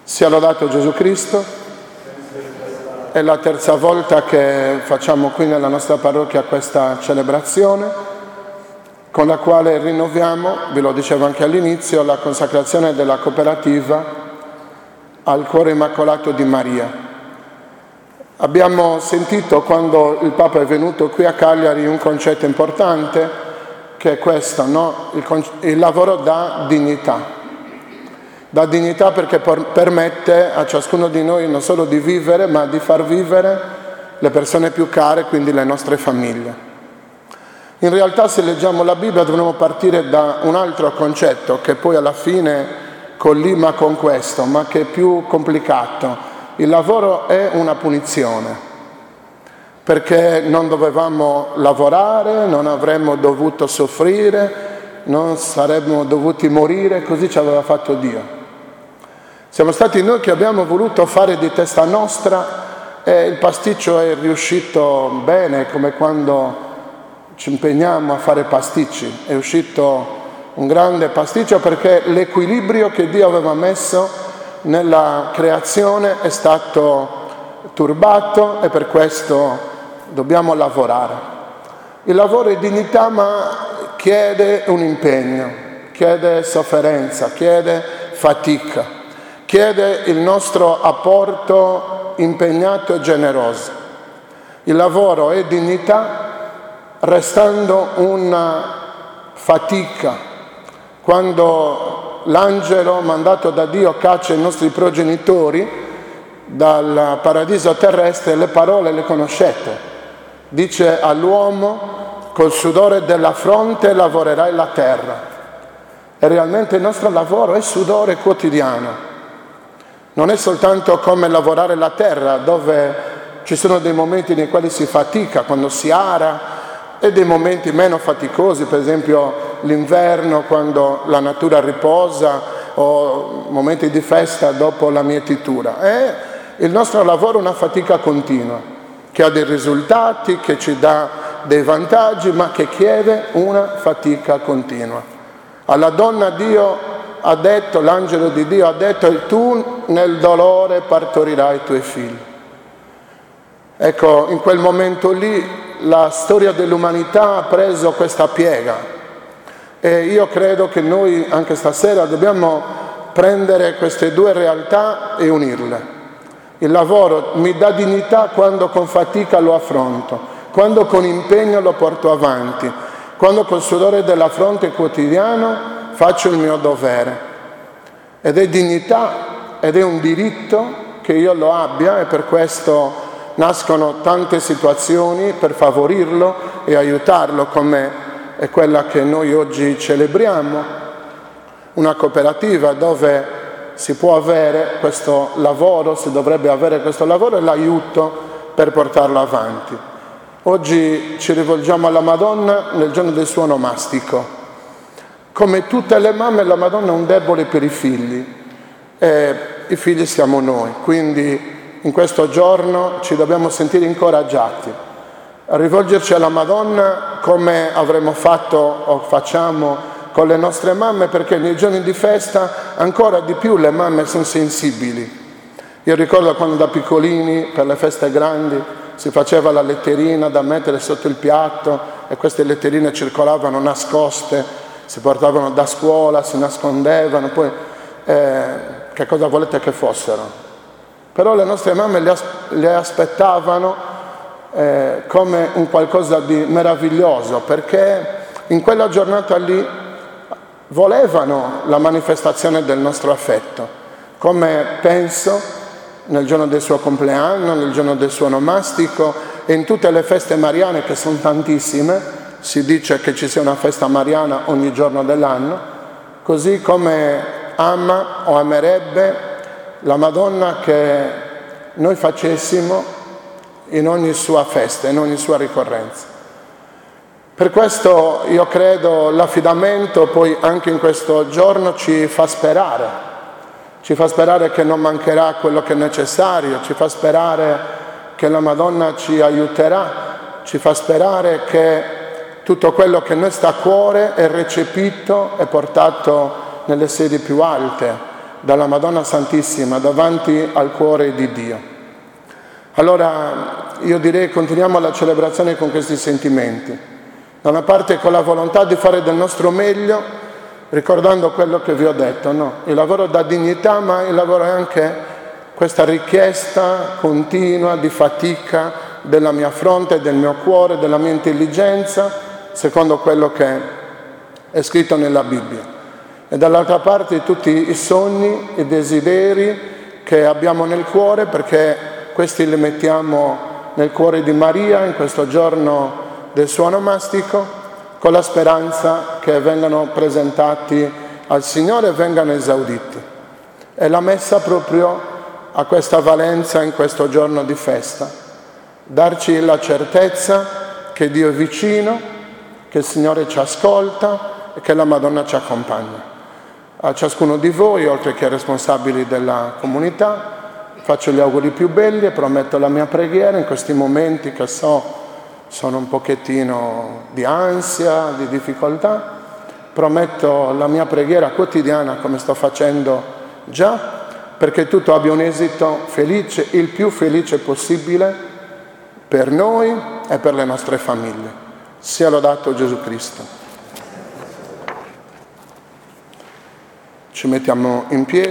Sia lodato Gesù Cristo. È la terza volta che facciamo qui nella nostra parrocchia questa celebrazione, con la quale rinnoviamo, ve lo dicevo anche all'inizio, la consacrazione della cooperativa al Cuore Immacolato di Maria. Abbiamo sentito quando il Papa è venuto qui a Cagliari un concetto importante, che è questo, no? Il lavoro dà dignità. Dà dignità perché permette a ciascuno di noi non solo di vivere, ma di far vivere le persone più care, quindi le nostre famiglie. In realtà, se leggiamo la Bibbia, dovremmo partire da un altro concetto che poi alla fine collima con questo, ma che è più complicato. Il lavoro è una punizione, perché non dovevamo lavorare, non avremmo dovuto soffrire, non saremmo dovuti morire, così ci aveva fatto Dio. Siamo stati noi che abbiamo voluto fare di testa nostra e il pasticcio è riuscito bene, come quando ci impegniamo a fare pasticci. È uscito un grande pasticcio perché l'equilibrio che Dio aveva messo nella creazione è stato turbato e per questo dobbiamo lavorare. Il lavoro è dignità, ma chiede un impegno, chiede sofferenza, chiede fatica. Chiede il nostro apporto impegnato e generoso. Il lavoro è dignità, restando una fatica. Quando l'angelo mandato da Dio caccia i nostri progenitori dal paradiso terrestre, le parole le conoscete. Dice all'uomo: col sudore della fronte lavorerai la terra. E realmente il nostro lavoro è sudore quotidiano. Non è soltanto come lavorare la terra, dove ci sono dei momenti nei quali si fatica, quando si ara, e dei momenti meno faticosi, per esempio l'inverno, quando la natura riposa, o momenti di festa dopo la mietitura. È il nostro lavoro una fatica continua, che ha dei risultati, che ci dà dei vantaggi, ma che chiede una fatica continua. Alla donna Dio ha detto, l'angelo di Dio ha detto: tu nel dolore partorirai i tuoi figli. Ecco, in quel momento lì la storia dell'umanità ha preso questa piega e io credo che noi anche stasera dobbiamo prendere queste due realtà e unirle. Il lavoro mi dà dignità quando con fatica lo affronto, quando con impegno lo porto avanti, quando col sudore della fronte quotidiano faccio il mio dovere. Ed è dignità ed è un diritto che io lo abbia, e per questo nascono tante situazioni per favorirlo e aiutarlo, come è quella che noi oggi celebriamo, una cooperativa dove si può avere questo lavoro, si dovrebbe avere questo lavoro e l'aiuto per portarlo avanti. Oggi ci rivolgiamo alla Madonna nel giorno del suo onomastico. Come tutte le mamme, la Madonna ha un debole per i figli, e i figli siamo noi, quindi in questo giorno ci dobbiamo sentire incoraggiati a rivolgerci alla Madonna come avremmo fatto o facciamo con le nostre mamme, perché nei giorni di festa ancora di più le mamme sono sensibili. Io ricordo quando da piccolini per le feste grandi si faceva la letterina da mettere sotto il piatto e queste letterine circolavano nascoste, si portavano da scuola, si nascondevano, poi che cosa volete che fossero? Però le nostre mamme le aspettavano come un qualcosa di meraviglioso, perché in quella giornata lì volevano la manifestazione del nostro affetto, come penso nel giorno del suo compleanno, nel giorno del suo onomastico e in tutte le feste mariane, che sono tantissime. Si dice che ci sia una festa mariana ogni giorno dell'anno, così come ama o amerebbe la Madonna che noi facessimo in ogni sua festa, in ogni sua ricorrenza. Per questo io credo l'affidamento poi anche in questo giorno ci fa sperare che non mancherà quello che è necessario, ci fa sperare che la Madonna ci aiuterà, ci fa sperare che tutto quello che noi sta a cuore è recepito e portato nelle sedi più alte, dalla Madonna Santissima davanti al cuore di Dio. Allora io direi continuiamo la celebrazione con questi sentimenti. Da una parte con la volontà di fare del nostro meglio, ricordando quello che vi ho detto, no? Il lavoro dà dignità, ma il lavoro è anche questa richiesta continua di fatica della mia fronte, del mio cuore, della mia intelligenza, secondo quello che è scritto nella Bibbia. E dall'altra parte tutti i sogni, i desideri che abbiamo nel cuore, perché questi li mettiamo nel cuore di Maria in questo giorno del suo onomastico, con la speranza che vengano presentati al Signore e vengano esauditi. E la messa proprio a questa valenza in questo giorno di festa, darci la certezza che Dio è vicino, che il Signore ci ascolta e che la Madonna ci accompagna. A ciascuno di voi, oltre che ai responsabili della comunità, faccio gli auguri più belli e prometto la mia preghiera in questi momenti che so sono un pochettino di ansia, di difficoltà. Prometto la mia preghiera quotidiana come sto facendo già, perché tutto abbia un esito felice, il più felice possibile per noi e per le nostre famiglie. Sia lodato Gesù Cristo. Ci mettiamo in piedi.